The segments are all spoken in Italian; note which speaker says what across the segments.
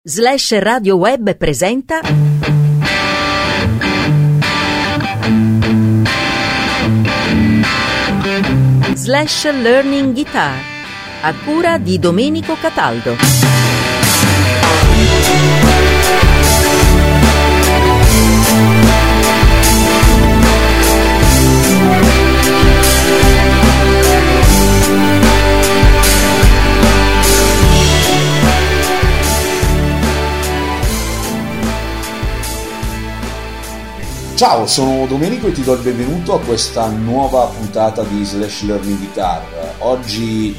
Speaker 1: Slash Radio Web presenta Slash Learning Guitar a cura di Domenico Cataldo.
Speaker 2: Ciao, sono Domenico e ti do il benvenuto a questa nuova puntata di Slash Learning Guitar. Oggi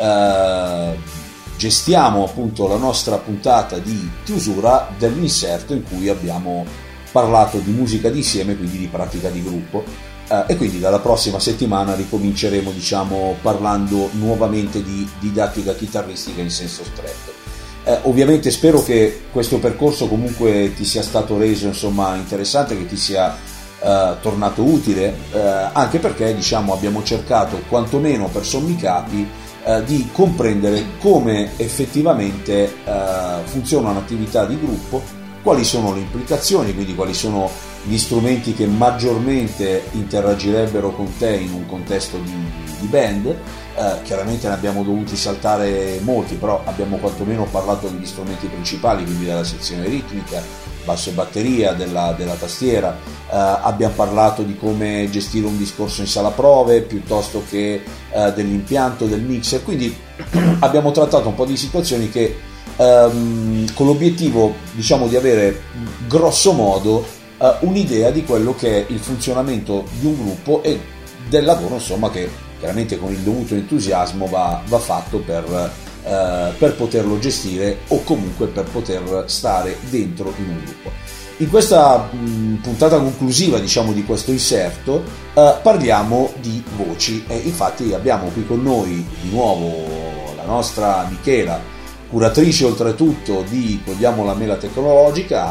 Speaker 2: gestiamo appunto la nostra puntata di chiusura dell'inserto in cui abbiamo parlato di musica d'insieme, quindi di pratica di gruppo, e quindi dalla prossima settimana ricominceremo parlando nuovamente di didattica chitarristica in senso stretto. Ovviamente spero che questo percorso comunque ti sia stato reso interessante, che ti sia tornato utile, anche perché abbiamo cercato quantomeno per sommi capi di comprendere come effettivamente funziona un'attività di gruppo, quali sono le implicazioni, quindi quali sono gli strumenti che maggiormente interagirebbero con te in un contesto di band. Chiaramente ne abbiamo dovuti saltare molti, però abbiamo quantomeno parlato degli strumenti principali, quindi della sezione ritmica, basso e batteria, della tastiera. Abbiamo parlato di come gestire un discorso in sala prove piuttosto che dell'impianto, del mixer, quindi abbiamo trattato un po' di situazioni che con l'obiettivo di avere grosso modo un'idea di quello che è il funzionamento di un gruppo e del lavoro che chiaramente con il dovuto entusiasmo va fatto per poterlo gestire o comunque per poter stare dentro in un gruppo. In questa puntata conclusiva di questo inserto parliamo di voci e infatti abbiamo qui con noi di nuovo la nostra Michela, curatrice oltretutto di Togliamo la mela tecnologica,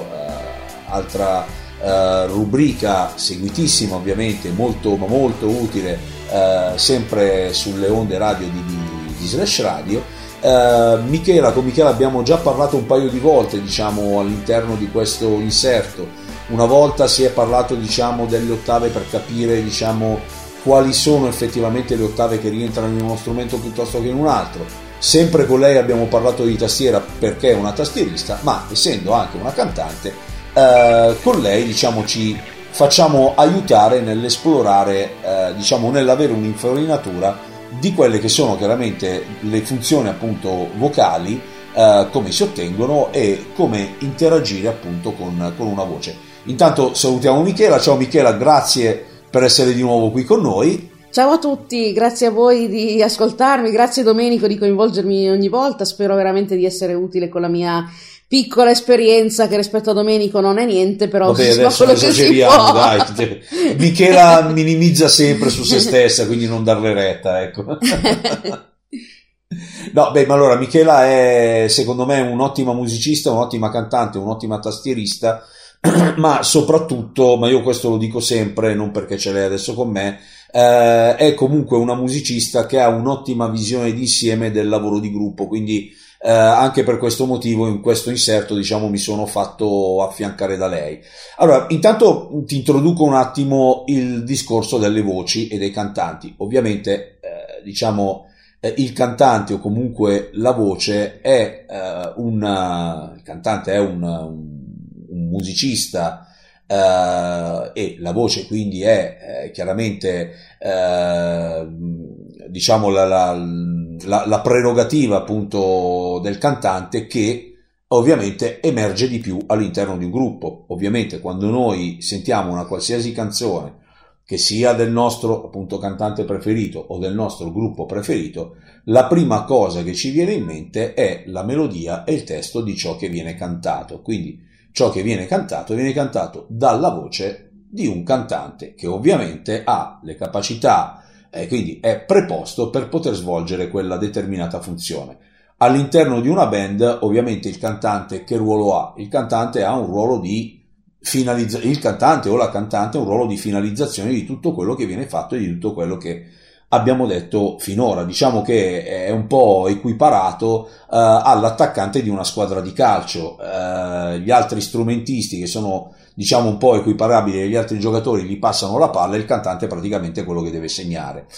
Speaker 2: altra rubrica seguitissima ovviamente, molto utile, sempre sulle onde radio di Slash Radio. Con Michela abbiamo già parlato un paio di volte all'interno di questo inserto. Una volta si è parlato delle ottave per capire quali sono effettivamente le ottave che rientrano in uno strumento piuttosto che in un altro. Sempre con lei abbiamo parlato di tastiera perché è una tastierista, ma essendo anche una cantante, con lei ci facciamo aiutare nell'esplorare, nell'avere un'infarinatura di quelle che sono chiaramente le funzioni appunto vocali, come si ottengono e come interagire appunto con una voce. Intanto salutiamo Michela. Ciao Michela, grazie per essere di nuovo qui con noi.
Speaker 3: Ciao a tutti, grazie a voi di ascoltarmi, grazie Domenico di coinvolgermi ogni volta, spero veramente di essere utile con la mia piccola esperienza che rispetto a Domenico non è niente, però
Speaker 2: vabbè, adesso
Speaker 3: quello che si può.
Speaker 2: Dai. Michela minimizza sempre su se stessa, quindi non darle retta, ecco. No, ma allora Michela è secondo me un'ottima musicista, un'ottima cantante, un'ottima tastierista, ma soprattutto, ma io questo lo dico sempre, non perché ce l'hai adesso con me, è comunque una musicista che ha un'ottima visione d'insieme del lavoro di gruppo, quindi anche per questo motivo in questo inserto mi sono fatto affiancare da lei. Allora, intanto ti introduco un attimo il discorso delle voci e dei cantanti. Ovviamente il cantante o comunque la voce è il cantante è un musicista, e la voce quindi è chiaramente la prerogativa appunto del cantante, che ovviamente emerge di più all'interno di un gruppo. Ovviamente quando noi sentiamo una qualsiasi canzone, che sia del nostro appunto cantante preferito o del nostro gruppo preferito, la prima cosa che ci viene in mente è la melodia e il testo di ciò che viene cantato. Quindi ciò che viene cantato dalla voce di un cantante che ovviamente ha le capacità, quindi è preposto per poter svolgere quella determinata funzione. All'interno di una band ovviamente il cantante che ruolo ha? Il cantante ha un ruolo di il cantante o la cantante ha un ruolo di finalizzazione di tutto quello che viene fatto e di tutto quello che abbiamo detto finora. Diciamo che è un po' equiparato all'attaccante di una squadra di calcio. Gli altri strumentisti, che sono diciamo un po' equiparabili agli altri giocatori, gli passano la palla e il cantante è praticamente quello che deve segnare.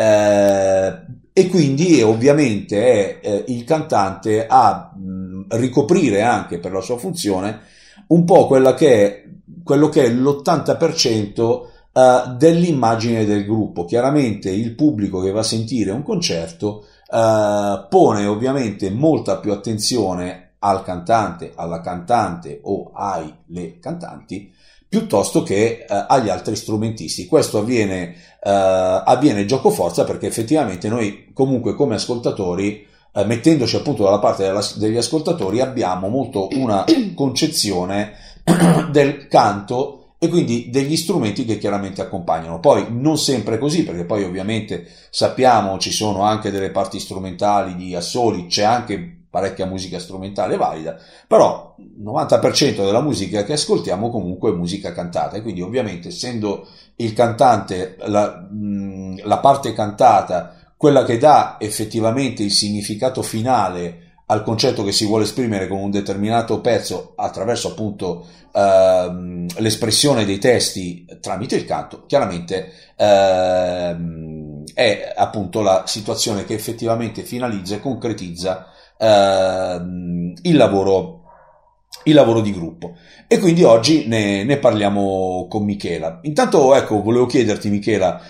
Speaker 2: E quindi ovviamente è il cantante a ricoprire anche per la sua funzione un po' quello che è l'80% dell'immagine del gruppo. Chiaramente il pubblico che va a sentire un concerto pone ovviamente molta più attenzione al cantante, alla cantante o le cantanti, piuttosto che agli altri strumentisti. Questo avviene giocoforza, perché effettivamente noi comunque come ascoltatori, mettendoci appunto dalla parte degli ascoltatori, abbiamo molto una concezione del canto e quindi degli strumenti che chiaramente accompagnano. Poi non sempre così, perché poi ovviamente sappiamo ci sono anche delle parti strumentali di assoli, c'è anche parecchia musica strumentale valida, però il 90% della musica che ascoltiamo comunque è musica cantata, e quindi ovviamente essendo il cantante la parte cantata quella che dà effettivamente il significato finale al concetto che si vuole esprimere con un determinato pezzo attraverso appunto l'espressione dei testi tramite il canto, chiaramente è appunto la situazione che effettivamente finalizza e concretizza il lavoro di gruppo. E quindi oggi ne parliamo con Michela. Intanto ecco, volevo chiederti, Michela,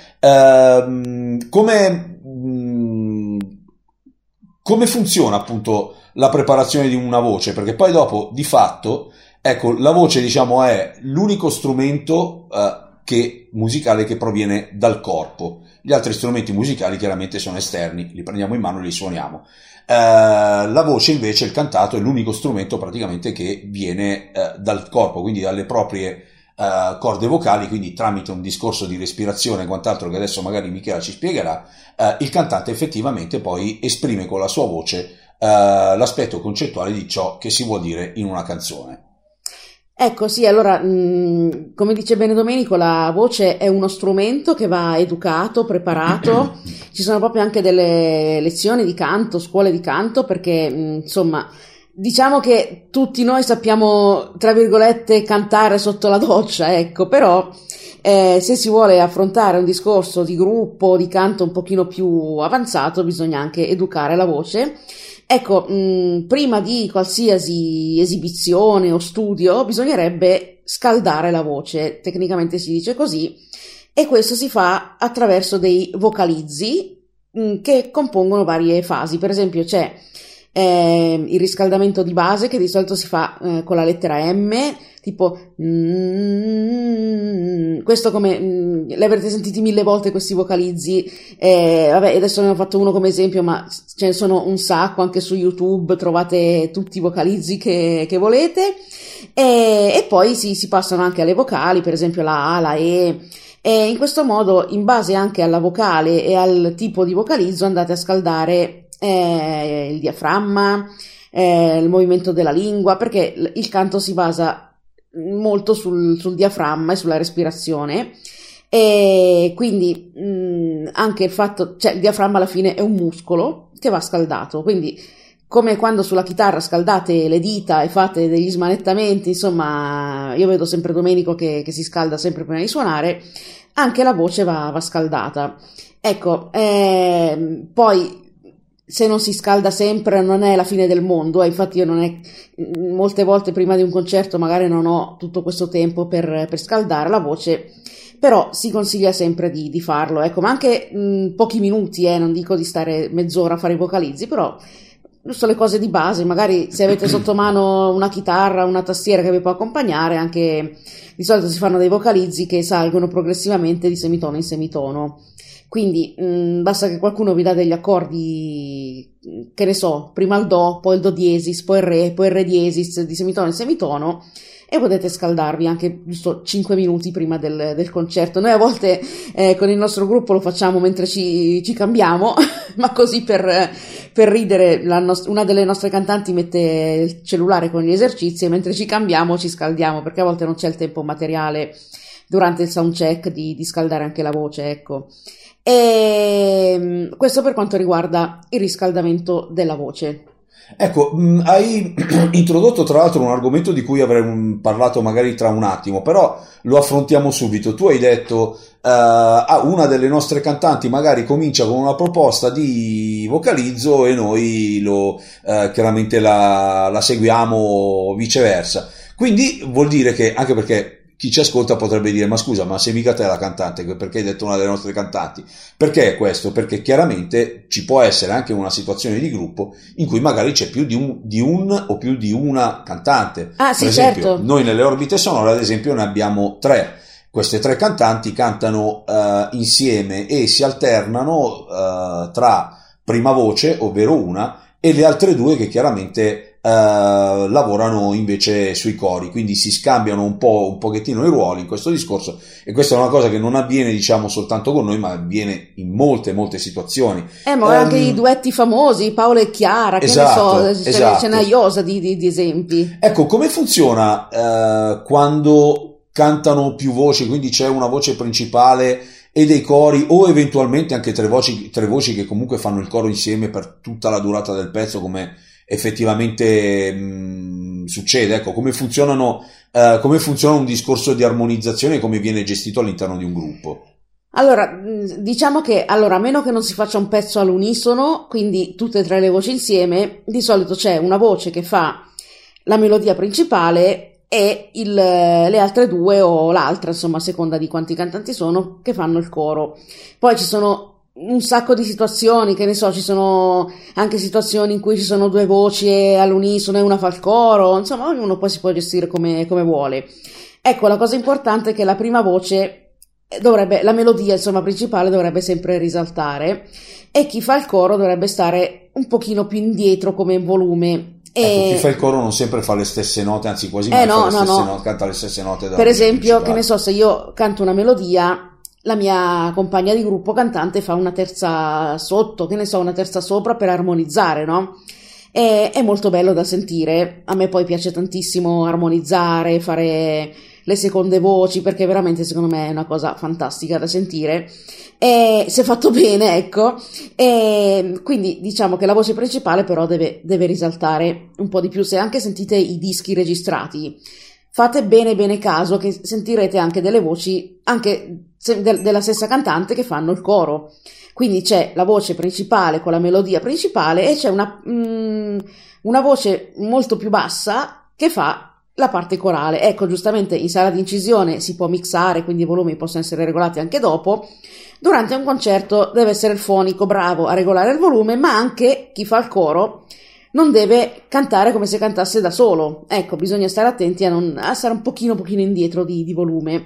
Speaker 2: come funziona appunto la preparazione di una voce, perché poi dopo di fatto ecco, la voce diciamo è l'unico strumento musicale che proviene dal corpo. Gli altri strumenti musicali chiaramente sono esterni, li prendiamo in mano e li suoniamo. La voce invece, il cantato, è l'unico strumento praticamente che viene dal corpo, quindi dalle proprie corde vocali, quindi tramite un discorso di respirazione e quant'altro che adesso magari Michela ci spiegherà. Il cantante effettivamente poi esprime con la sua voce l'aspetto concettuale di ciò che si vuol dire in una canzone.
Speaker 3: Ecco, sì, allora, come dice bene Domenico, la voce è uno strumento che va educato, preparato. Ci sono proprio anche delle lezioni di canto, scuole di canto, perché, insomma, diciamo che tutti noi sappiamo, tra virgolette, cantare sotto la doccia, ecco, però se si vuole affrontare un discorso di gruppo, di canto un pochino più avanzato, bisogna anche educare la voce. Ecco, prima di qualsiasi esibizione o studio bisognerebbe scaldare la voce, tecnicamente si dice così, e questo si fa attraverso dei vocalizzi che compongono varie fasi. Per esempio c'è il riscaldamento di base, che di solito si fa con la lettera M, tipo questo, come li avrete sentiti 1000 volte questi vocalizzi, vabbè, adesso ne ho fatto uno come esempio, ma ce ne sono un sacco anche su YouTube, trovate tutti i vocalizzi che volete, e poi si passano anche alle vocali, per esempio la A, la E. E in questo modo, in base anche alla vocale e al tipo di vocalizzo, andate a scaldare il diaframma, il movimento della lingua, perché il canto si basa molto sul diaframma e sulla respirazione, e quindi anche il fatto, cioè il diaframma alla fine è un muscolo che va scaldato, quindi come quando sulla chitarra scaldate le dita e fate degli smanettamenti, insomma, io vedo sempre Domenico che si scalda sempre prima di suonare, anche la voce va scaldata. Ecco, poi se non si scalda sempre non è la fine del mondo, infatti io molte volte prima di un concerto magari non ho tutto questo tempo per scaldare la voce, però si consiglia sempre di farlo, ecco, ma anche pochi minuti, non dico di stare mezz'ora a fare i vocalizzi, però giusto le cose di base, magari se avete sotto mano una chitarra, una tastiera che vi può accompagnare, anche di solito si fanno dei vocalizzi che salgono progressivamente di semitono in semitono. Quindi basta che qualcuno vi dà degli accordi, che ne so, prima il Do, poi il Do diesis, poi il Re diesis, di semitono in semitono, e potete scaldarvi anche giusto 5 minuti prima del concerto. Noi a volte con il nostro gruppo lo facciamo mentre ci cambiamo, ma così per ridere una delle nostre cantanti mette il cellulare con gli esercizi e mentre ci cambiamo ci scaldiamo, perché a volte non c'è il tempo materiale durante il soundcheck di scaldare anche la voce, ecco. E questo per quanto riguarda il riscaldamento della voce.
Speaker 2: Ecco, hai introdotto tra l'altro un argomento di cui avrei parlato magari tra un attimo, però lo affrontiamo subito. Tu hai detto una delle nostre cantanti magari comincia con una proposta di vocalizzo e noi chiaramente la seguiamo o viceversa. Quindi vuol dire che, anche perché chi ci ascolta potrebbe dire: ma scusa, ma sei mica te la cantante, perché hai detto una delle nostre cantanti? Perché è questo? Perché chiaramente ci può essere anche una situazione di gruppo in cui magari c'è più di un o più di una cantante.
Speaker 3: Ah, sì,
Speaker 2: per esempio,
Speaker 3: certo.
Speaker 2: Noi nelle orbite sonore, ad esempio, ne abbiamo 3. Queste 3 cantanti cantano insieme e si alternano tra prima voce, ovvero una, e le altre 2 che chiaramente lavorano invece sui cori, quindi si scambiano un pochettino i ruoli in questo discorso, e questa è una cosa che non avviene, diciamo, soltanto con noi, ma avviene in molte situazioni.
Speaker 3: Ma anche i duetti famosi, Paolo e Chiara,
Speaker 2: esatto,
Speaker 3: che ne so,
Speaker 2: esatto.
Speaker 3: Ce n'è iosa di esempi.
Speaker 2: Ecco, come funziona quando cantano più voci, quindi c'è una voce principale e dei cori, o eventualmente anche tre voci che comunque fanno il coro insieme per tutta la durata del pezzo, come effettivamente succede. Ecco, come funziona un discorso di armonizzazione e come viene gestito all'interno di un gruppo?
Speaker 3: Allora, diciamo che a meno che non si faccia un pezzo all'unisono, quindi tutte e 3 le voci insieme, di solito c'è una voce che fa la melodia principale e le altre 2 o l'altra, insomma, a seconda di quanti cantanti sono, che fanno il coro. Poi ci sono un sacco di situazioni, che ne so, ci sono anche situazioni in cui ci sono 2 voci all'unisono e una fa il coro, insomma, ognuno poi si può gestire come vuole. Ecco, la cosa importante è che la prima voce la melodia, insomma, principale dovrebbe sempre risaltare, e chi fa il coro dovrebbe stare un pochino più indietro come volume.
Speaker 2: Ecco, chi fa il coro non sempre fa le stesse note, anzi quasi mai canta le stesse note.
Speaker 3: Per esempio, che ne so, se io canto una melodia, la mia compagna di gruppo cantante fa una terza sotto, che ne so, una terza sopra per armonizzare, no? È molto bello da sentire. A me poi piace tantissimo armonizzare, fare le seconde voci, perché veramente secondo me è una cosa fantastica da sentire, e se fatto bene, ecco. E quindi diciamo che la voce principale però deve risaltare un po' di più. Se anche sentite i dischi registrati, fate bene caso che sentirete anche delle voci anche della stessa cantante che fanno il coro. Quindi c'è la voce principale con la melodia principale e c'è una voce molto più bassa che fa la parte corale. Ecco, giustamente in sala di incisione si può mixare, quindi i volumi possono essere regolati anche dopo. Durante un concerto deve essere il fonico bravo a regolare il volume, ma anche chi fa il coro non deve cantare come se cantasse da solo. Ecco, bisogna stare attenti a stare un pochino indietro di volume.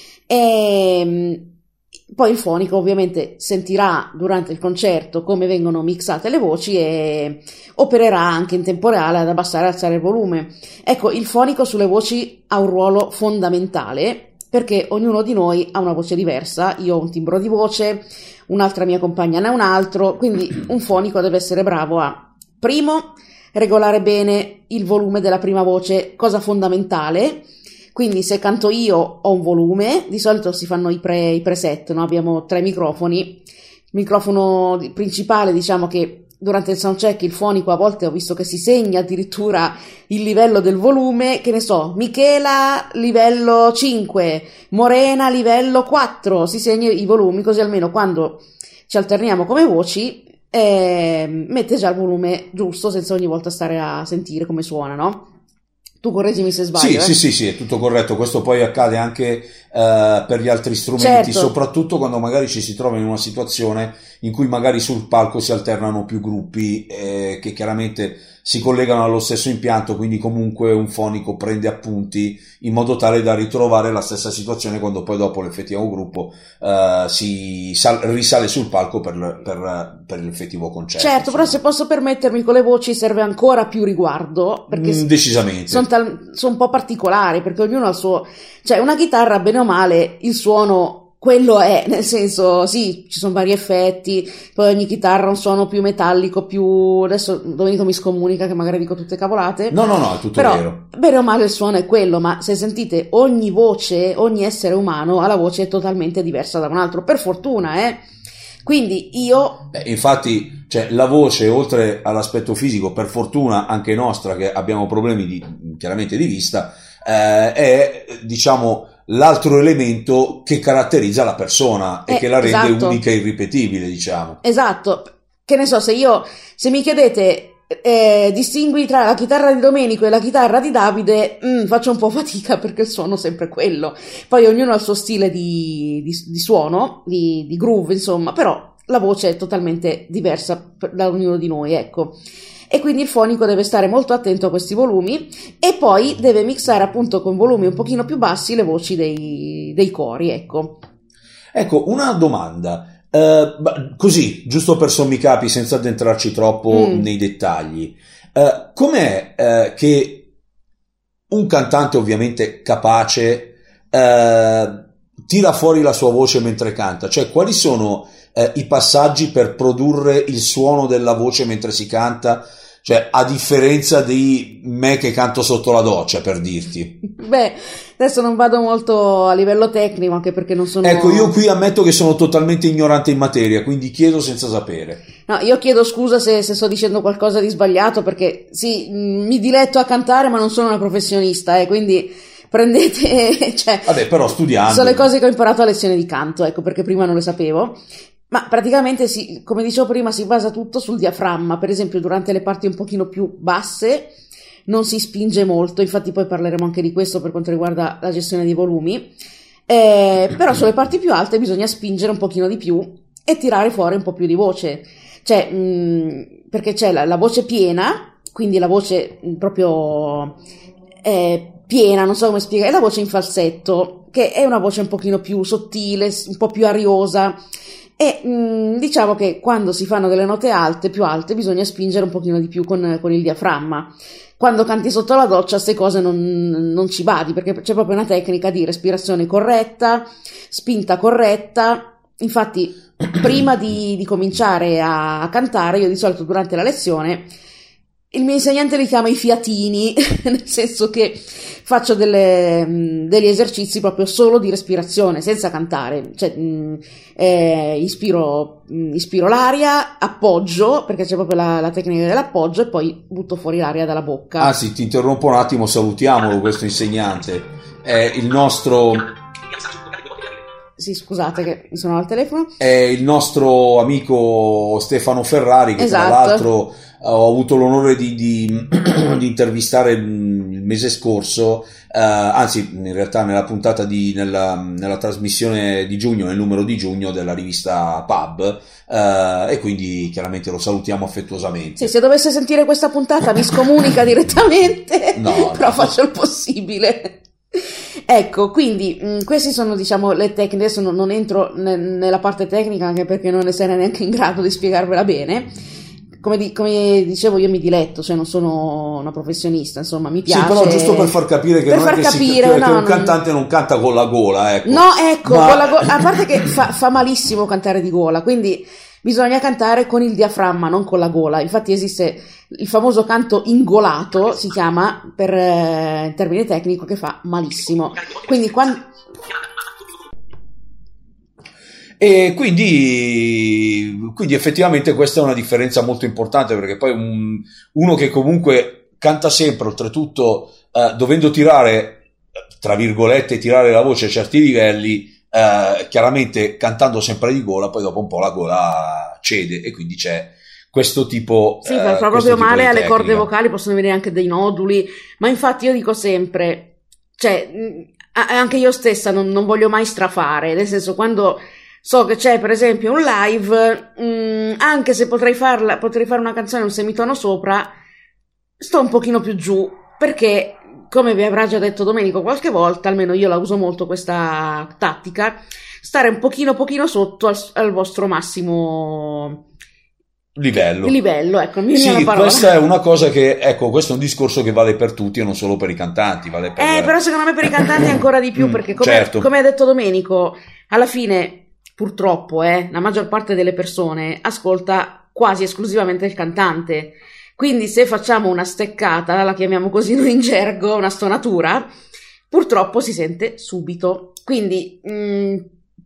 Speaker 3: Poi il fonico ovviamente sentirà durante il concerto come vengono mixate le voci e opererà anche in tempo reale ad abbassare e alzare il volume. Ecco, il fonico sulle voci ha un ruolo fondamentale, perché ognuno di noi ha una voce diversa. Io ho un timbro di voce, un'altra mia compagna ne ha un altro, quindi un fonico deve essere bravo a, primo, regolare bene il volume della prima voce, cosa fondamentale. Quindi se canto io ho un volume, di solito si fanno i preset, no? Abbiamo 3 microfoni. Il microfono principale, diciamo che durante il soundcheck il fonico a volte ho visto che si segna addirittura il livello del volume, che ne so, Michela livello 5, Morena livello 4, si segna i volumi, così almeno quando ci alterniamo come voci mette già il volume giusto senza ogni volta stare a sentire come suona, no? Tu correggimi se sbaglio.
Speaker 2: Sì, è tutto corretto. Questo poi accade anche per gli altri strumenti,
Speaker 3: certo.
Speaker 2: Soprattutto quando magari ci si trova in una situazione in cui magari sul palco si alternano più gruppi che chiaramente si collegano allo stesso impianto, quindi comunque un fonico prende appunti in modo tale da ritrovare la stessa situazione quando poi dopo l'effettivo gruppo risale sul palco per l'effettivo concerto.
Speaker 3: Certo, però se posso permettermi, con le voci serve ancora più riguardo, perché
Speaker 2: decisamente
Speaker 3: sono un po' particolari, perché ognuno ha il suo, cioè una chitarra bene o male il suono quello è, nel senso, sì, ci sono vari effetti, poi ogni chitarra ha un suono più metallico, più, adesso Domenico mi scomunica che magari dico tutte cavolate.
Speaker 2: No, è tutto
Speaker 3: però,
Speaker 2: vero.
Speaker 3: Bene o male il suono è quello, ma se sentite ogni voce, ogni essere umano ha la voce totalmente diversa da un altro, per fortuna, Quindi io...
Speaker 2: Infatti, cioè, la voce, oltre all'aspetto fisico, per fortuna anche nostra, che abbiamo problemi chiaramente di vista, è, diciamo, l'altro elemento che caratterizza la persona e che la rende
Speaker 3: esatto.
Speaker 2: unica e irripetibile, diciamo.
Speaker 3: Esatto, che ne so, se mi chiedete distingui tra la chitarra di Domenico e la chitarra di Davide, faccio un po' fatica perché il suono è sempre quello. Poi ognuno ha il suo stile di suono, di groove, insomma, però la voce è totalmente diversa da ognuno di noi, ecco. E quindi il fonico deve stare molto attento a questi volumi e poi deve mixare appunto con volumi un pochino più bassi le voci dei cori, ecco.
Speaker 2: Ecco, una domanda. Così, giusto per sommi capi, senza addentrarci troppo nei dettagli, com'è che un cantante ovviamente capace tira fuori la sua voce mentre canta? Cioè, quali sono i passaggi per produrre il suono della voce mentre si canta? Cioè, a differenza di me che canto sotto la doccia, per dirti.
Speaker 3: Beh, adesso non vado molto a livello tecnico, anche perché non sono...
Speaker 2: Ecco, io qui ammetto che sono totalmente ignorante in materia, quindi chiedo senza sapere.
Speaker 3: No, io chiedo scusa se sto dicendo qualcosa di sbagliato, perché sì, mi diletto a cantare, ma non sono una professionista, quindi prendete... cioè,
Speaker 2: vabbè, però studiando...
Speaker 3: sono le cose che ho imparato a lezione di canto, ecco, perché prima non le sapevo. Ma praticamente, come dicevo prima, si basa tutto sul diaframma. Per esempio, durante le parti un pochino più basse non si spinge molto, infatti poi parleremo anche di questo per quanto riguarda la gestione dei volumi, però sulle parti più alte bisogna spingere un pochino di più e tirare fuori un po' più di voce, cioè perché c'è la voce piena, quindi la voce proprio piena, non so come spiegare, è la voce in falsetto, che è una voce un pochino più sottile, un po' più ariosa. E diciamo che quando si fanno delle note alte, più alte, bisogna spingere un pochino di più con il diaframma. Quando canti sotto la doccia, queste cose non ci badi, perché c'è proprio una tecnica di respirazione corretta, spinta corretta. Infatti, prima di cominciare a cantare, io di solito durante la lezione, il mio insegnante li chiama i fiatini, nel senso che faccio degli esercizi proprio solo di respirazione, senza cantare, cioè ispiro l'aria, appoggio, perché c'è proprio la tecnica dell'appoggio, e poi butto fuori l'aria dalla bocca.
Speaker 2: Ah sì, ti interrompo un attimo, salutiamolo questo insegnante, è il nostro...
Speaker 3: Sì, scusate che mi sono al telefono.
Speaker 2: È il nostro amico Stefano Ferrari, che
Speaker 3: esatto.
Speaker 2: Tra l'altro ho avuto l'onore di intervistare il mese scorso, anzi in realtà nella puntata nella trasmissione di giugno, nel numero di giugno della rivista Pub, e quindi chiaramente lo salutiamo affettuosamente.
Speaker 3: Sì, se dovesse sentire questa puntata mi scomunica direttamente,
Speaker 2: no,
Speaker 3: però faccio il possibile. Ecco, quindi queste sono, diciamo, le tecniche. Adesso non entro nella parte tecnica, anche perché non ne sarei neanche in grado di spiegarvela bene. Come dicevo, io mi diletto, cioè non sono una professionista, insomma, mi piace.
Speaker 2: Sì, però giusto per far capire che non è che un cantante non canta con la gola, ecco.
Speaker 3: No, ecco, con la gola, a parte che fa malissimo cantare di gola, quindi bisogna cantare con il diaframma, non con la gola. Infatti esiste il famoso canto ingolato, si chiama, in termine tecnico, che fa malissimo. Quindi
Speaker 2: E quindi effettivamente questa è una differenza molto importante, perché poi uno che comunque canta sempre, oltretutto dovendo tirare, tra virgolette, tirare la voce a certi livelli, chiaramente cantando sempre di gola, poi dopo un po' la gola cede e quindi c'è questo tipo
Speaker 3: sì, fa proprio male alle corde vocali, possono venire anche dei noduli, ma infatti io dico sempre, cioè anche io stessa non voglio mai strafare, nel senso, quando so che c'è per esempio un live, anche se potrei fare una canzone un semitono sopra, sto un pochino più giù, perché come vi avrà già detto Domenico qualche volta, almeno io la uso molto questa tattica, stare un pochino sotto al vostro massimo livello, ecco, mi viene la parola.
Speaker 2: Questa è una cosa che, ecco, questo è un discorso che vale per tutti e non solo per i cantanti, vale per...
Speaker 3: però secondo me per i cantanti ancora di più, perché come ha detto Domenico, alla fine purtroppo la maggior parte delle persone ascolta quasi esclusivamente il cantante, quindi se facciamo una steccata, la chiamiamo così noi in gergo, una stonatura, purtroppo si sente subito. Quindi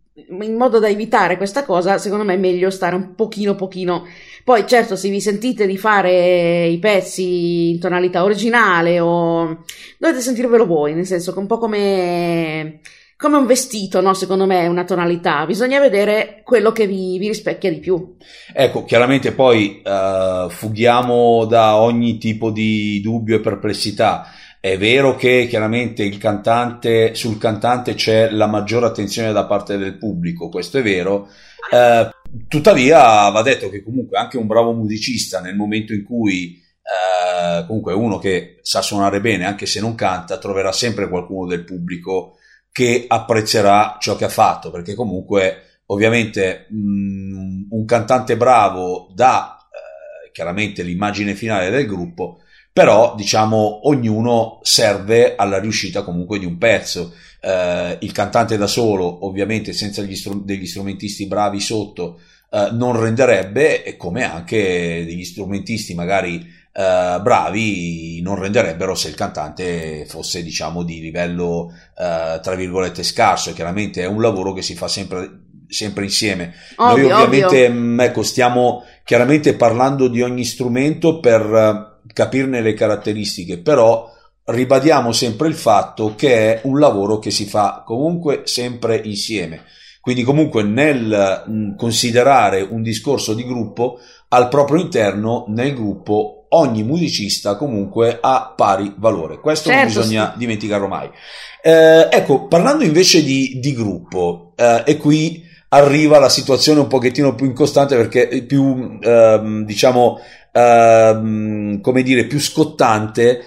Speaker 3: in modo da evitare questa cosa, secondo me è meglio stare un pochino. Poi certo, se vi sentite di fare i pezzi in tonalità originale o dovete sentirvelo voi, nel senso che un po' come un vestito, no? Secondo me è una tonalità, bisogna vedere quello che vi rispecchia di più.
Speaker 2: Ecco, chiaramente poi fughiamo da ogni tipo di dubbio e perplessità. È vero che chiaramente sul cantante c'è la maggiore attenzione da parte del pubblico, questo è vero, tuttavia va detto che comunque anche un bravo musicista, nel momento in cui comunque uno che sa suonare bene, anche se non canta, troverà sempre qualcuno del pubblico che apprezzerà ciò che ha fatto, perché comunque ovviamente un cantante bravo dà chiaramente l'immagine finale del gruppo, però diciamo ognuno serve alla riuscita comunque di un pezzo. Il cantante da solo ovviamente senza degli strumentisti bravi sotto non renderebbe, e come anche degli strumentisti magari bravi non renderebbero se il cantante fosse diciamo di livello tra virgolette scarso. Chiaramente è un lavoro che si fa sempre insieme. Noi ovviamente ecco, stiamo chiaramente parlando di ogni strumento per capirne le caratteristiche, però ribadiamo sempre il fatto che è un lavoro che si fa comunque sempre insieme, quindi comunque nel considerare un discorso di gruppo al proprio interno, nel gruppo ogni musicista comunque ha pari valore, questo certo, non bisogna dimenticarlo mai. Ecco, parlando invece di gruppo, e qui arriva la situazione un pochettino più incostante, perché più diciamo come dire più scottante,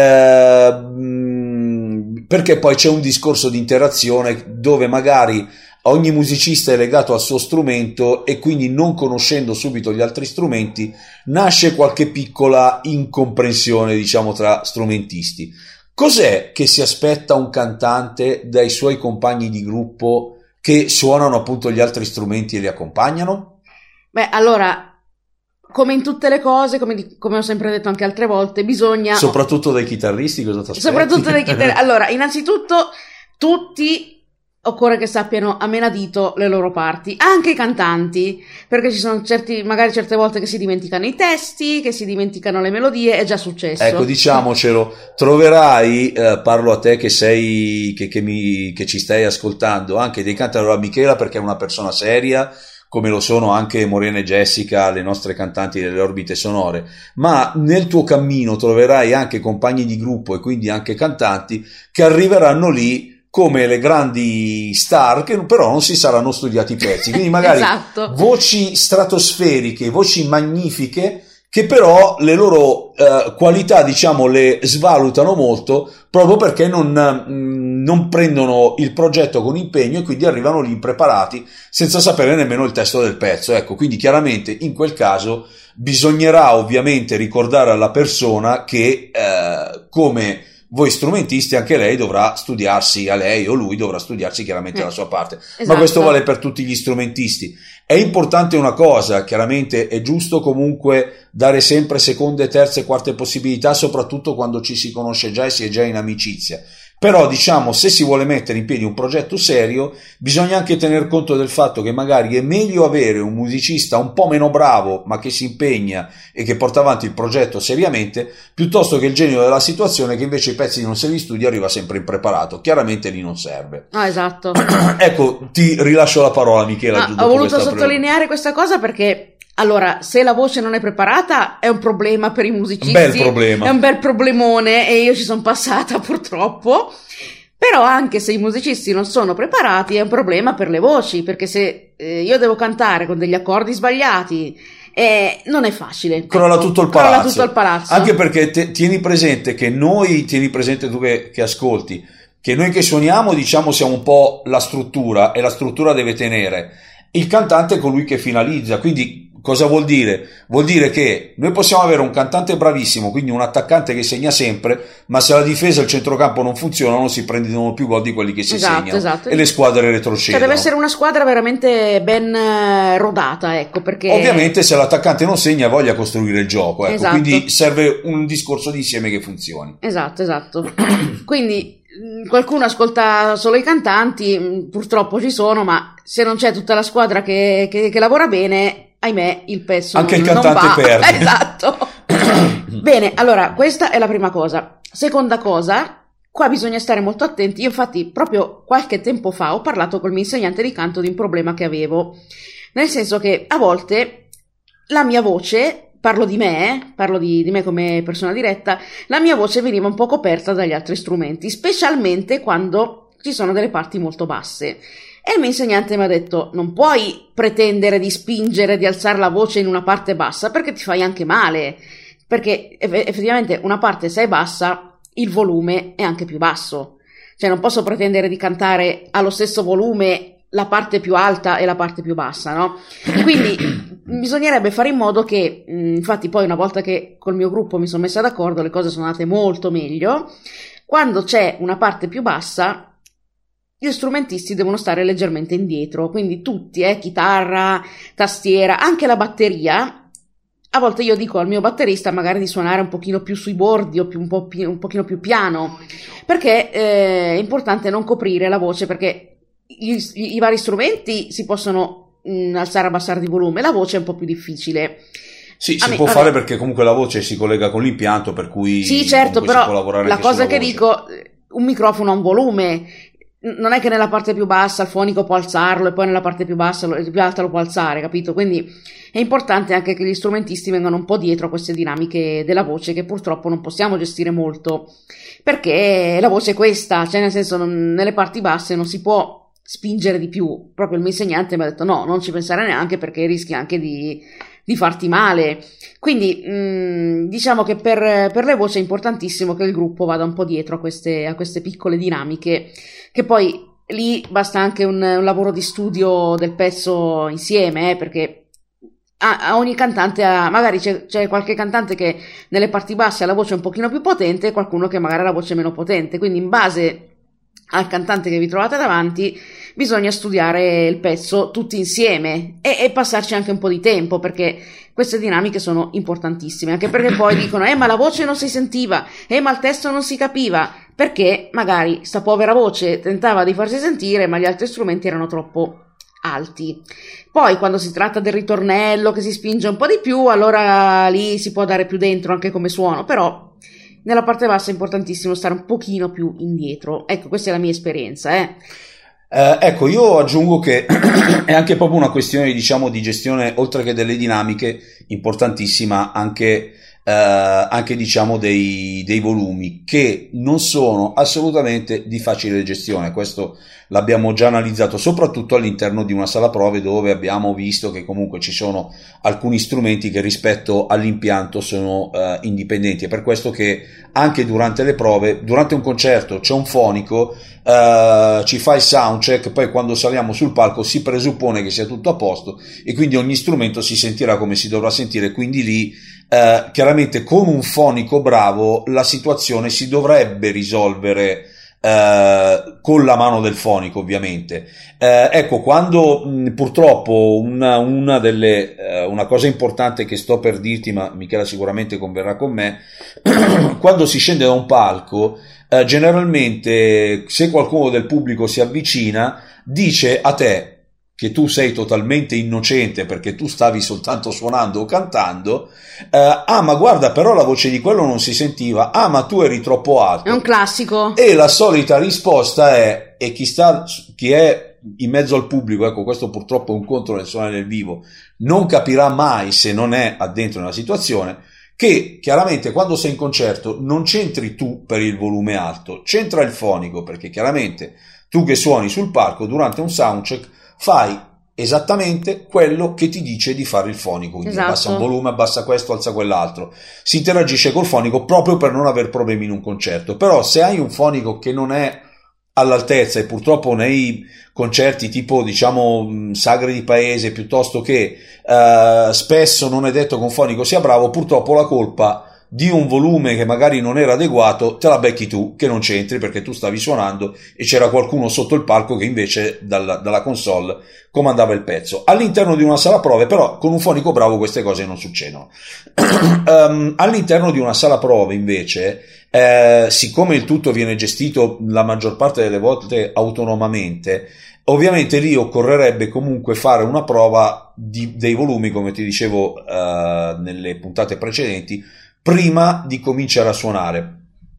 Speaker 2: perché poi c'è un discorso di interazione dove magari ogni musicista è legato al suo strumento e quindi non conoscendo subito gli altri strumenti nasce qualche piccola incomprensione diciamo tra strumentisti. Cos'è che si aspetta un cantante dai suoi compagni di gruppo che suonano appunto gli altri strumenti e li accompagnano? Beh, allora, come in tutte le cose, come ho sempre detto anche altre volte, bisogna... Soprattutto dai chitarristi, cosa ti aspetti? Soprattutto dai chitarristi. Allora, innanzitutto, tutti occorre che sappiano a menadito le loro parti, anche i cantanti, perché ci sono magari certe volte che si dimenticano i testi, che si dimenticano le melodie, è già successo. Ecco, diciamocelo, troverai, parlo a te che sei, che ci stai ascoltando, anche dei cantanti. Allora, Michela, perché è una persona seria, come lo sono anche Morena e Jessica, le nostre cantanti delle orbite sonore, ma nel tuo cammino troverai anche compagni di gruppo e quindi anche cantanti che arriveranno lì come le grandi star, che però non si saranno studiati i pezzi, quindi magari esatto, voci stratosferiche, voci magnifiche, che però le loro qualità diciamo le svalutano molto proprio perché non prendono il progetto con impegno e quindi arrivano lì impreparati senza sapere nemmeno il testo del pezzo. Ecco, quindi chiaramente in quel caso bisognerà ovviamente ricordare alla persona che come voi strumentisti anche lei dovrà studiarsi, a lei o lui dovrà studiarsi chiaramente la sua parte, esatto, ma questo vale per tutti gli strumentisti. È importante una cosa, chiaramente è giusto comunque dare sempre seconde, terze, quarte possibilità, soprattutto quando ci si conosce già e si è già in amicizia. Però diciamo, se si vuole mettere in piedi un progetto serio, bisogna anche tener conto del fatto che magari è meglio avere un musicista un po' meno bravo, ma che si impegna e che porta avanti il progetto seriamente, piuttosto che il genio della situazione che invece i pezzi non se li studia, arriva sempre impreparato. Chiaramente lì non serve. Ah, esatto. Ecco, ti rilascio la parola, Michela. Ho voluto sottolineare questa cosa perché... Allora, se la voce non è preparata è un problema per i musicisti, bel problema. È un bel problemone e io ci sono passata purtroppo, però anche se i musicisti non sono preparati è un problema per le voci, perché se io devo cantare con degli accordi sbagliati non è facile. Crolla tutto il palazzo. Crolla tutto il palazzo. Anche perché tieni presente tu che ascolti, che noi che suoniamo diciamo siamo un po' la struttura e la struttura deve tenere. Il cantante è colui che finalizza, quindi cosa vuol dire? Vuol dire che noi possiamo avere un cantante bravissimo, quindi un attaccante che segna sempre, ma se la difesa e il centrocampo non funzionano si prendono più gol di quelli che si segnano, esatto. E le squadre retrocedono. Cioè deve essere una squadra veramente ben rodata, ecco, perché ovviamente se l'attaccante non segna voglia costruire il gioco, ecco, esatto. Quindi serve un discorso di insieme che funzioni. Esatto. Quindi
Speaker 3: qualcuno ascolta solo i cantanti, purtroppo ci sono, ma se non c'è tutta la squadra che lavora bene, ahimè, il pezzo
Speaker 2: anche
Speaker 3: non
Speaker 2: il cantante
Speaker 3: va.
Speaker 2: perde.
Speaker 3: Esatto. Bene, allora, questa è la prima cosa. Seconda cosa, qua bisogna stare molto attenti. Io infatti proprio qualche tempo fa ho parlato col mio insegnante di canto di un problema che avevo, nel senso che a volte la mia voce, parlo di me come persona diretta, la mia voce veniva un po' coperta dagli altri strumenti, specialmente quando ci sono delle parti molto basse. E il mio insegnante mi ha detto: non puoi pretendere di spingere, di alzare la voce in una parte bassa, perché ti fai anche male, perché effettivamente una parte, se è bassa, il volume è anche più basso, cioè non posso pretendere di cantare allo stesso volume la parte più alta e la parte più bassa, no? Quindi bisognerebbe fare in modo che, infatti poi una volta che col mio gruppo mi sono messa d'accordo, le cose sono andate molto meglio. Quando c'è una parte più bassa, gli strumentisti devono stare leggermente indietro, quindi tutti, chitarra, tastiera, anche la batteria. A volte io dico al mio batterista magari di suonare un pochino più sui bordi o un pochino più piano, perché è importante non coprire la voce, perché i vari strumenti si possono alzare e abbassare di volume, la voce è un po' più difficile.
Speaker 2: Sì, si può fare perché comunque la voce si collega con l'impianto, per cui
Speaker 3: sì, certo, però
Speaker 2: si può lavorare
Speaker 3: la
Speaker 2: anche
Speaker 3: cosa
Speaker 2: sulla
Speaker 3: che
Speaker 2: voce.
Speaker 3: dico, un microfono ha un volume, non è che nella parte più bassa il fonico può alzarlo e poi nella parte più bassa, più alta lo può alzare, capito? Quindi è importante anche che gli strumentisti vengano un po' dietro a queste dinamiche della voce, che purtroppo non possiamo gestire molto, perché la voce è questa, cioè nel senso nelle parti basse non si può spingere di più. Proprio il mio insegnante mi ha detto: no, non ci pensare neanche, perché rischi anche di farti male. Quindi diciamo che per le voci è importantissimo che il gruppo vada un po' dietro a queste piccole dinamiche, che poi lì basta anche un lavoro di studio del pezzo insieme, perché a ogni cantante magari c'è qualche cantante che nelle parti basse ha la voce un pochino più potente e qualcuno che magari ha la voce meno potente, quindi in base al cantante che vi trovate davanti bisogna studiare il pezzo tutti insieme e passarci anche un po' di tempo, perché queste dinamiche sono importantissime, anche perché poi dicono: ma la voce non si sentiva, ma il testo non si capiva, perché magari sta povera voce tentava di farsi sentire ma gli altri strumenti erano troppo alti. Poi quando si tratta del ritornello che si spinge un po' di più, allora lì si può dare più dentro anche come suono, però nella parte bassa è importantissimo stare un pochino più indietro. Ecco, questa è la mia esperienza,
Speaker 2: Ecco, io aggiungo che è anche proprio una questione, diciamo, di gestione, oltre che delle dinamiche, importantissima anche diciamo dei volumi, che non sono assolutamente di facile gestione. Questo l'abbiamo già analizzato soprattutto all'interno di una sala prove, dove abbiamo visto che comunque ci sono alcuni strumenti che rispetto all'impianto sono indipendenti. È per questo che anche durante le prove, durante un concerto c'è un fonico, ci fa il soundcheck, poi quando saliamo sul palco si presuppone che sia tutto a posto e quindi ogni strumento si sentirà come si dovrà sentire, quindi lì chiaramente con un fonico bravo la situazione si dovrebbe risolvere con la mano del fonico, ovviamente. Ecco, quando purtroppo una cosa importante che sto per dirti, ma Michela sicuramente converrà con me, quando si scende da un palco, generalmente se qualcuno del pubblico si avvicina, dice a te che tu sei totalmente innocente perché tu stavi soltanto suonando o cantando, ma guarda, però la voce di quello non si sentiva, ma tu eri troppo alto.
Speaker 3: È un classico.
Speaker 2: E la solita risposta è: e chi è in mezzo al pubblico, ecco, questo purtroppo è un contro nel suonare nel vivo, non capirà mai se non è addentro nella situazione, che chiaramente quando sei in concerto non c'entri tu per il volume alto, c'entra il fonico, perché chiaramente tu che suoni sul palco durante un soundcheck fai esattamente quello che ti dice di fare il fonico, quindi
Speaker 3: esatto.
Speaker 2: Abbassa un volume, abbassa questo, alza quell'altro, si interagisce col fonico proprio per non aver problemi in un concerto. Però se hai un fonico che non è all'altezza, e purtroppo nei concerti tipo, diciamo, sagre di paese, piuttosto che spesso non è detto che un fonico sia bravo, purtroppo la colpa di un volume che magari non era adeguato te la becchi tu, che non c'entri perché tu stavi suonando e c'era qualcuno sotto il palco che invece dalla console comandava il pezzo. All'interno di una sala prove, però, con un fonico bravo queste cose non succedono. All'interno di una sala prove invece siccome il tutto viene gestito la maggior parte delle volte autonomamente, ovviamente lì occorrerebbe comunque fare una prova dei volumi, come ti dicevo nelle puntate precedenti, prima di cominciare a suonare.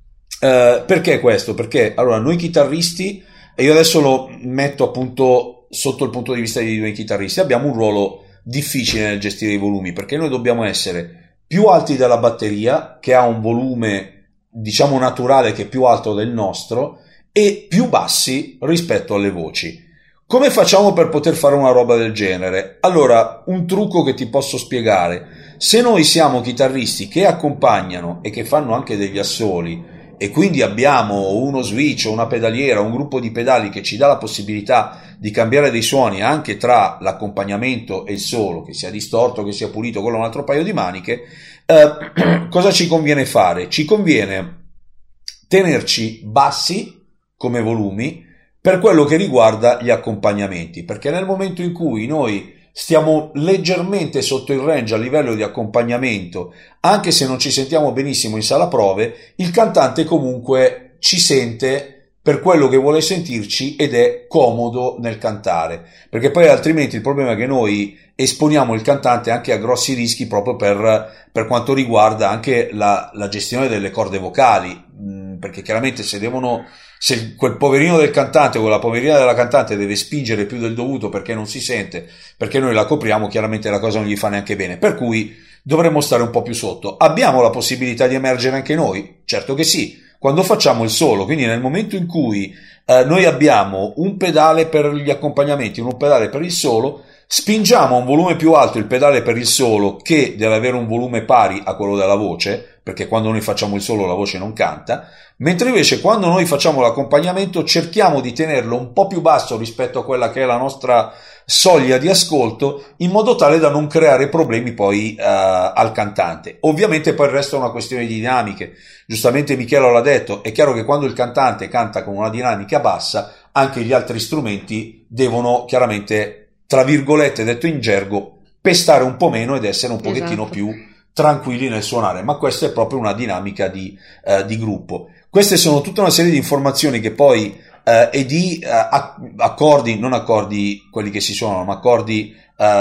Speaker 2: Perché questo? Perché allora noi chitarristi, e io adesso lo metto appunto sotto il punto di vista di noi chitarristi, abbiamo un ruolo difficile nel gestire i volumi, perché noi dobbiamo essere più alti della batteria, che ha un volume diciamo naturale che è più alto del nostro, e più bassi rispetto alle voci. Come facciamo per poter fare una roba del genere? Allora, un trucco che ti posso spiegare: se noi siamo chitarristi che accompagnano e che fanno anche degli assoli, e quindi abbiamo uno switch o una pedaliera, un gruppo di pedali che ci dà la possibilità di cambiare dei suoni anche tra l'accompagnamento e il solo, che sia distorto, che sia pulito, quello è un altro paio di maniche, cosa ci conviene fare? Ci conviene tenerci bassi come volumi per quello che riguarda gli accompagnamenti, perché nel momento in cui noi stiamo leggermente sotto il range a livello di accompagnamento, anche se non ci sentiamo benissimo in sala prove, il cantante comunque ci sente per quello che vuole sentirci ed è comodo nel cantare, perché poi altrimenti il problema è che noi esponiamo il cantante anche a grossi rischi proprio per quanto riguarda anche la gestione delle corde vocali, perché chiaramente se quel poverino del cantante o quella poverina della cantante deve spingere più del dovuto perché non si sente, perché noi la copriamo, chiaramente la cosa non gli fa neanche bene, per cui dovremmo stare un po' più sotto. Abbiamo la possibilità di emergere anche noi? Certo che sì, quando facciamo il solo, quindi nel momento in cui noi abbiamo un pedale per gli accompagnamenti, un pedale per il solo, spingiamo a un volume più alto il pedale per il solo, che deve avere un volume pari a quello della voce, perché quando noi facciamo il solo la voce non canta, mentre invece quando noi facciamo l'accompagnamento cerchiamo di tenerlo un po' più basso rispetto a quella che è la nostra soglia di ascolto, in modo tale da non creare problemi poi al cantante. Ovviamente poi il resto è una questione di dinamiche, giustamente Michela l'ha detto, è chiaro che quando il cantante canta con una dinamica bassa anche gli altri strumenti devono chiaramente, tra virgolette detto in gergo, pestare un po' meno ed essere un pochettino più tranquilli nel suonare, ma questa è proprio una dinamica di gruppo. Queste sono tutta una serie di informazioni che poi e di accordi, non accordi quelli che si suonano, ma accordi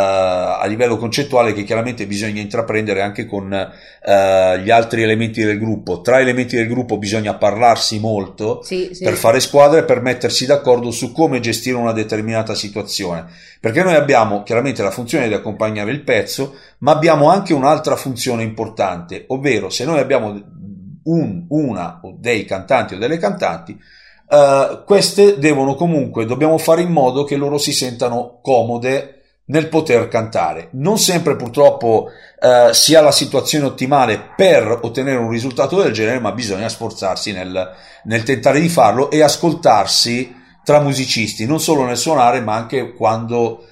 Speaker 2: a livello concettuale che chiaramente bisogna intraprendere anche con gli altri elementi del gruppo. Tra elementi del gruppo bisogna parlarsi molto per fare squadra e per mettersi d'accordo su come gestire una determinata situazione, perché noi abbiamo chiaramente la funzione di accompagnare il pezzo, ma abbiamo anche un'altra funzione importante, ovvero se noi abbiamo una o dei cantanti o delle cantanti, queste dobbiamo fare in modo che loro si sentano comode nel poter cantare. Non sempre purtroppo si ha la situazione ottimale per ottenere un risultato del genere, ma bisogna sforzarsi nel tentare di farlo e ascoltarsi tra musicisti, non solo nel suonare ma anche quando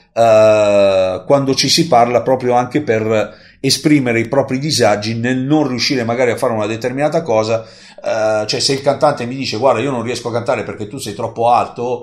Speaker 2: ci si parla, proprio anche per esprimere i propri disagi nel non riuscire magari a fare una determinata cosa. Cioè se il cantante mi dice guarda io non riesco a cantare perché tu sei troppo alto,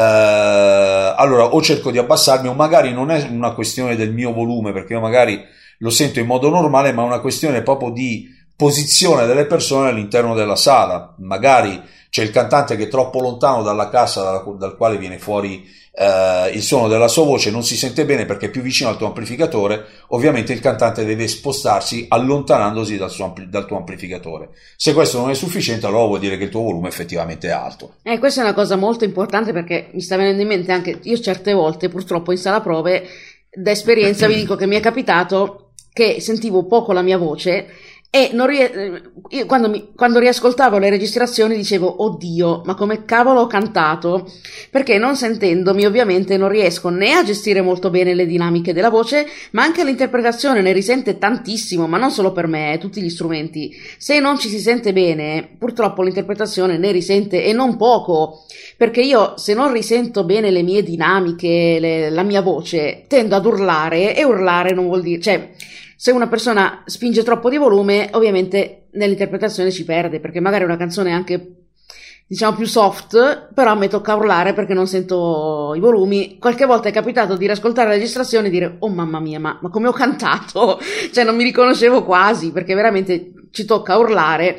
Speaker 2: allora o cerco di abbassarmi, o magari non è una questione del mio volume perché io magari lo sento in modo normale, ma è una questione proprio di posizione delle persone all'interno della sala. Magari c'è il cantante che è troppo lontano dalla cassa dal quale viene fuori il suono della sua voce, non si sente bene perché è più vicino al tuo amplificatore. Ovviamente il cantante deve spostarsi allontanandosi dal tuo amplificatore. Se questo non è sufficiente, allora vuol dire che il tuo volume effettivamente è alto.
Speaker 3: Questa è una cosa molto importante, perché mi sta venendo in mente anche io certe volte purtroppo in sala prove, da esperienza vi dico che mi è capitato che sentivo poco la mia voce e io quando riascoltavo le registrazioni dicevo oddio, ma come cavolo ho cantato, perché non sentendomi ovviamente non riesco né a gestire molto bene le dinamiche della voce, ma anche l'interpretazione ne risente tantissimo, ma non solo per me, tutti gli strumenti. Se non ci si sente bene, purtroppo l'interpretazione ne risente, e non poco, perché io se non risento bene le mie dinamiche, la mia voce, tendo ad urlare, e urlare non vuol dire, cioè se una persona spinge troppo di volume, ovviamente nell'interpretazione ci perde, perché magari una canzone è anche, diciamo, più soft, però a me tocca urlare perché non sento i volumi. Qualche volta è capitato di riascoltare la registrazione e dire oh mamma mia, ma come ho cantato? Cioè non mi riconoscevo quasi, perché veramente ci tocca urlare.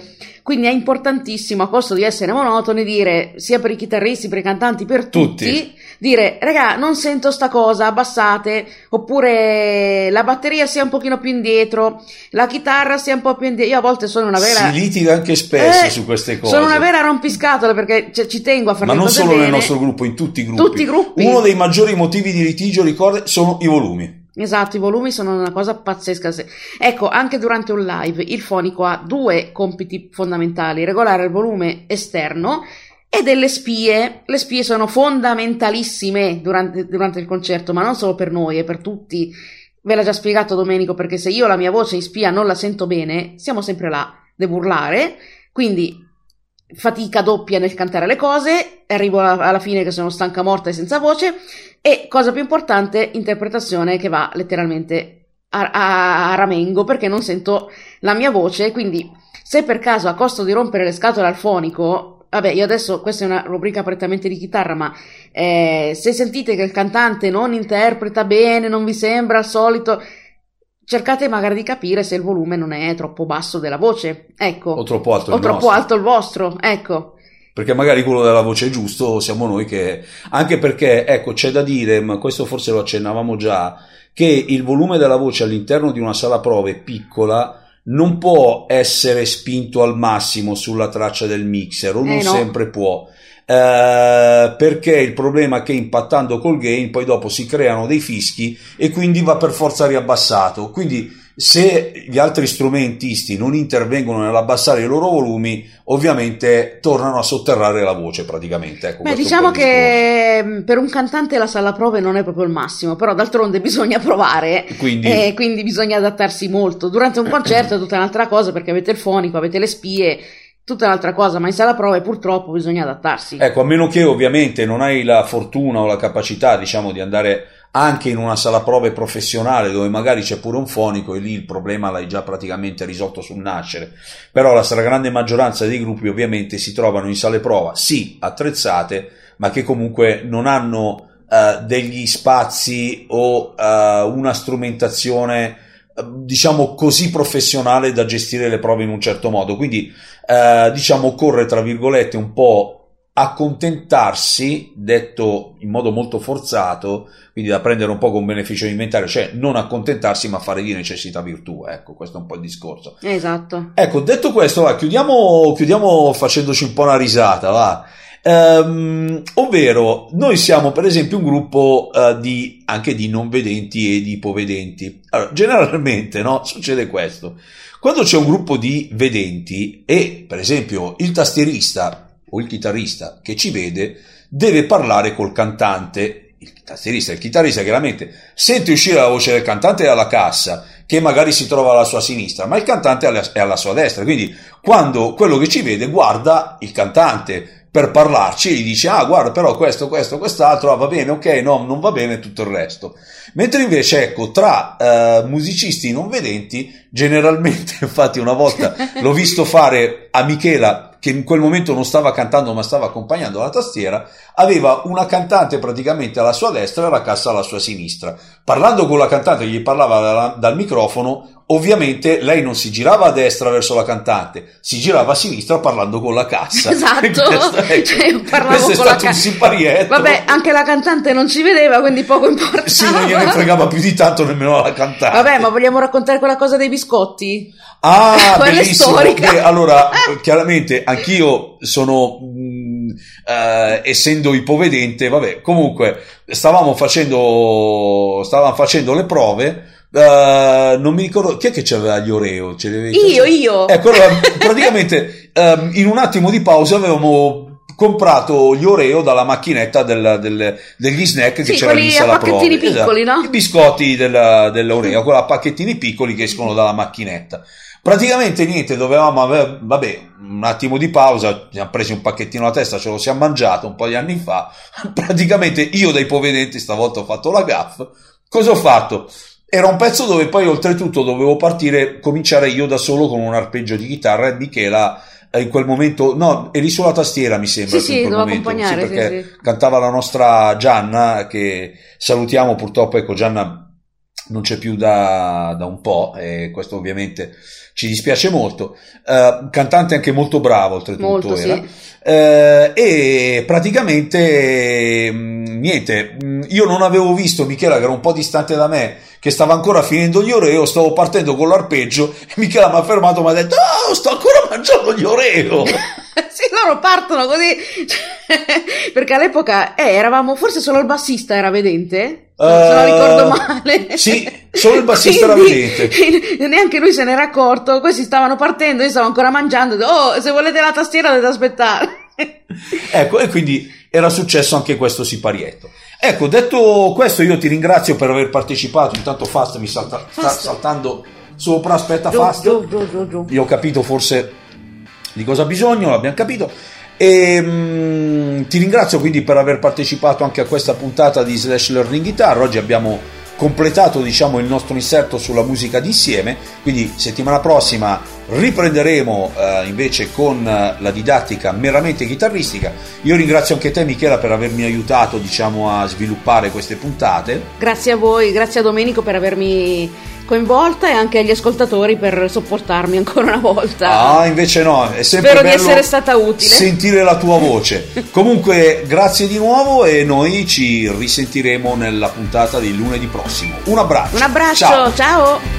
Speaker 3: quindi è importantissimo, a costo di essere monotoni, dire, sia per i chitarristi, per i cantanti, per tutti, dire, raga, non sento sta cosa, abbassate, oppure la batteria sia un pochino più indietro, la chitarra sia un po' più indietro. Io a volte sono una vera...
Speaker 2: Si litiga anche spesso su queste cose.
Speaker 3: Sono una vera rompiscatole, perché ci tengo a fare le cose bene.
Speaker 2: Ma non solo nel nostro gruppo, in tutti i gruppi.
Speaker 3: Tutti i gruppi.
Speaker 2: Uno dei maggiori motivi di litigio, ricorda, sono i volumi.
Speaker 3: Esatto, i volumi sono una cosa pazzesca. Ecco, anche durante un live il fonico ha 2 compiti fondamentali: regolare il volume esterno e delle spie. Le spie sono fondamentalissime durante il concerto, ma non solo per noi, è per tutti. Ve l'ha già spiegato Domenico, perché se io la mia voce in spia non la sento bene, siamo sempre là, devo urlare, quindi fatica doppia nel cantare le cose, arrivo alla fine che sono stanca morta e senza voce, e cosa più importante, interpretazione che va letteralmente a ramengo, perché non sento la mia voce. Quindi se per caso, a costo di rompere le scatole al fonico, vabbè, io adesso, questa è una rubrica prettamente di chitarra, ma se sentite che il cantante non interpreta bene, non vi sembra il solito, cercate magari di capire se il volume non è troppo basso della voce, ecco,
Speaker 2: o troppo alto
Speaker 3: o troppo alto il vostro, ecco.
Speaker 2: Perché magari quello della voce giusto siamo noi, che anche perché, ecco, c'è da dire, ma questo forse lo accennavamo già, che il volume della voce all'interno di una sala prove piccola non può essere spinto al massimo sulla traccia del mixer, o non sempre può, perché il problema è che impattando col gain poi dopo si creano dei fischi e quindi va per forza riabbassato. Quindi se gli altri strumentisti non intervengono nell'abbassare i loro volumi, ovviamente tornano a sotterrare la voce praticamente. Ecco,
Speaker 3: diciamo che per un cantante la sala prove non è proprio il massimo, però d'altronde bisogna provare, quindi bisogna adattarsi molto. Durante un concerto è tutta un'altra cosa, perché avete il fonico, avete le spie, tutta un'altra cosa, ma in sala prove purtroppo bisogna adattarsi.
Speaker 2: Ecco, a meno che ovviamente non hai la fortuna o la capacità, diciamo, di andare anche in una sala prove professionale dove magari c'è pure un fonico, e lì il problema l'hai già praticamente risolto sul nascere. Però la stragrande maggioranza dei gruppi ovviamente si trovano in sale prova, sì, attrezzate, ma che comunque non hanno degli spazi o una strumentazione diciamo così professionale da gestire le prove in un certo modo. Quindi diciamo occorre, tra virgolette, un po' accontentarsi, detto in modo molto forzato, quindi da prendere un po' con beneficio di inventario, cioè non accontentarsi ma fare di necessità virtù. Ecco, questo è un po' il discorso.
Speaker 3: Esatto.
Speaker 2: Ecco, detto questo, va, chiudiamo facendoci un po' una risata, va. Ovvero, noi siamo per esempio un gruppo anche di non vedenti e di ipovedenti. Allora, generalmente, no, succede questo: quando c'è un gruppo di vedenti e per esempio il tastierista o il chitarrista che ci vede deve parlare col cantante, il chitarrista chiaramente sente uscire la voce del cantante dalla cassa, che magari si trova alla sua sinistra, ma il cantante è alla sua destra, quindi quando quello che ci vede guarda il cantante per parlarci, gli dice: ah, guarda, però questo, quest'altro, va bene, ok, no, non va bene, tutto il resto. Mentre invece, ecco, tra musicisti non vedenti, generalmente, infatti una volta l'ho visto fare a Michela, che in quel momento non stava cantando ma stava accompagnando la tastiera, aveva una cantante praticamente alla sua destra e la cassa alla sua sinistra. Parlando con la cantante, gli parlava dal microfono. Ovviamente lei non si girava a destra verso la cantante, si girava a sinistra parlando con la cassa.
Speaker 3: Esatto,
Speaker 2: questo è stato un siparietto.
Speaker 3: Vabbè, anche la cantante non ci vedeva, quindi poco importava.
Speaker 2: Sì, non gliene fregava più di tanto nemmeno la cantante.
Speaker 3: Vabbè, ma vogliamo raccontare quella cosa dei biscotti?
Speaker 2: Ah, bellissimo. Beh, allora, chiaramente anch'io sono essendo ipovedente, vabbè, comunque stavamo facendo le prove. Non mi ricordo chi è che c'aveva gli Oreo.
Speaker 3: Io.
Speaker 2: Ecco, allora, praticamente in un attimo di pausa avevamo comprato gli Oreo dalla macchinetta degli snack che c'era in sala prove.
Speaker 3: Pacchettini piccoli,
Speaker 2: esatto.
Speaker 3: No?
Speaker 2: I biscotti dell'Oreo, quella pacchettini piccoli che escono dalla macchinetta. Praticamente niente, dovevamo avere, vabbè, un attimo di pausa, ci siamo presi un pacchettino a testa, ce lo siamo mangiato un po' di anni fa. Praticamente io da ipovedente stavolta ho fatto la gaffa. Cosa ho fatto? Era un pezzo dove poi oltretutto dovevo cominciare io da solo con un arpeggio di chitarra, e Michela in quel momento, no, eri sulla tastiera mi sembra,
Speaker 3: sì,
Speaker 2: in quel momento,
Speaker 3: accompagnare,
Speaker 2: perché cantava la nostra Gianna, che salutiamo purtroppo, ecco, Gianna non c'è più da un po', e questo ovviamente ci dispiace molto. Cantante anche molto bravo, oltretutto
Speaker 3: Molto,
Speaker 2: era.
Speaker 3: sì.
Speaker 2: E praticamente niente, io non avevo visto Michela, che era un po' distante da me, che stava ancora finendo gli Oreo. Stavo partendo con l'arpeggio e Michela mi ha fermato, mi ha detto: "Oh, sto ancora mangiando gli Oreo".
Speaker 3: Sì, loro partono così, perché all'epoca eravamo, forse solo il bassista era vedente, se non ricordo male.
Speaker 2: Sì, solo il bassista era vedente.
Speaker 3: Neanche lui se n'era accorto, questi stavano partendo, io stavo ancora mangiando, oh, se volete la tastiera dovete aspettare.
Speaker 2: Ecco, e quindi era successo anche questo siparietto. Ecco, detto questo, io ti ringrazio per aver partecipato. Intanto Fast mi sta saltando sopra, aspetta, Fast.
Speaker 3: Giù.
Speaker 2: Io ho capito forse di cosa ha bisogno, l'abbiamo capito. E ti ringrazio quindi per aver partecipato anche a questa puntata di Slash Learning Guitar. Oggi abbiamo completato, diciamo, il nostro inserto sulla musica d'insieme, quindi settimana prossima riprenderemo invece con la didattica meramente chitarristica. Io ringrazio anche te, Michela, per avermi aiutato, diciamo, a sviluppare queste puntate.
Speaker 3: Grazie a voi, grazie a Domenico per avermi coinvolta, e anche agli ascoltatori per sopportarmi ancora una volta.
Speaker 2: Invece no, è sempre
Speaker 3: Spero
Speaker 2: bello
Speaker 3: di essere stata utile,
Speaker 2: sentire la tua voce. Comunque grazie di nuovo, e noi ci risentiremo nella puntata di lunedì prossimo. Un abbraccio.
Speaker 3: Ciao.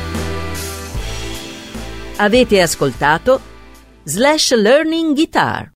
Speaker 1: Avete ascoltato Slash Learning Guitar.